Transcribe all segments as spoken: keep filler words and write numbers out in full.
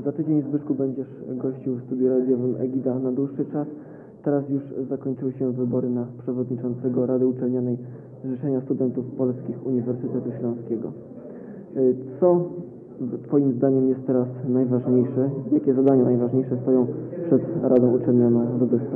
Za tydzień, Zbyszku, będziesz gościł w studiu radiowym Egida na dłuższy czas. Teraz już zakończyły się wybory na przewodniczącego Rady Uczelnianej Zrzeszenia Studentów Polskich Uniwersytetu Śląskiego. Co Twoim zdaniem jest teraz najważniejsze? Jakie zadania najważniejsze stoją przed Radą Uczelnianą w Odesse?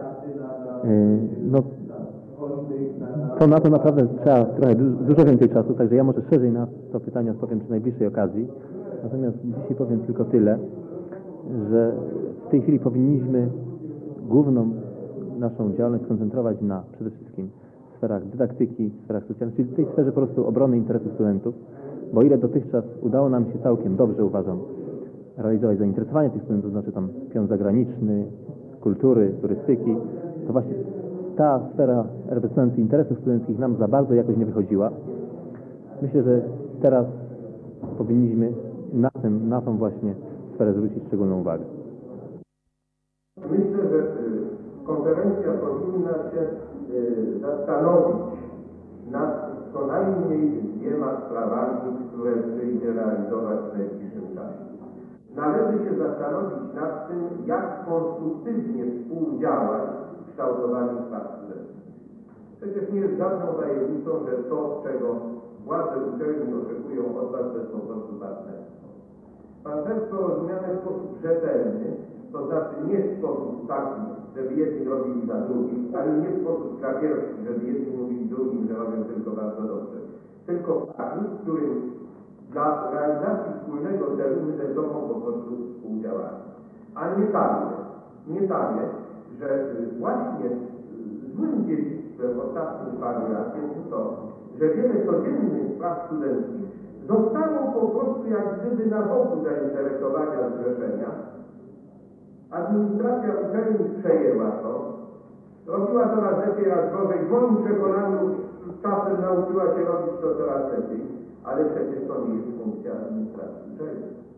No, to na to naprawdę trzeba trochę dużo więcej czasu, także ja może szerzej na to pytanie odpowiem przy najbliższej okazji. Natomiast dzisiaj powiem tylko tyle, że w tej chwili powinniśmy główną naszą działalność skoncentrować na przede wszystkim sferach dydaktyki, sferach socjalnych, czyli w tej sferze po prostu obrony interesów studentów, bo ile dotychczas udało nam się całkiem dobrze, uważam, realizować zainteresowanie tych studentów, znaczy tam pion zagraniczny, kultury, turystyki, to właśnie ta sfera reprezentacji interesów studenckich nam za bardzo jakoś nie wychodziła. Myślę, że teraz powinniśmy na tym, na tą właśnie sferę zwrócić szczególną uwagę. Myślę, że konferencja powinna się zastanowić nad co najmniej dwiema sprawami, które przyjdzie realizować w najbliższym czasie. Należy się zastanowić nad tym, jak konstruktywnie współdziałać w kształtowaniu spraw studenckich. Przecież nie jest żadną tajemnicą, że to, czego władze uczelni oczekują od nas, to jest po prostu partnerstwo. Partnerstwo rozumiane w sposób rzetelny, to znaczy nie w sposób taki, żeby jedni robili za drugich, ale nie w sposób krapierski, żeby jedni mówili drugim, że robią tylko bardzo dobrze. Tylko taki, w którym dla realizacji wspólnego celu my ze sobą po prostu współdziałamy. A nie takie, nie takie, że właśnie złym dziedzictwem ostatnich paru lat jest to, że wiele codziennych spraw studenckich zostało po prostu jak gdyby na boku zainteresowania zrzeszenia. Administracja uczelni przejęła to, robiła coraz lepiej, raz gorzej. W moim przekonaniu czasem nauczyła się robić to coraz lepiej, ale przecież to nie jest funkcja administracji uczelni.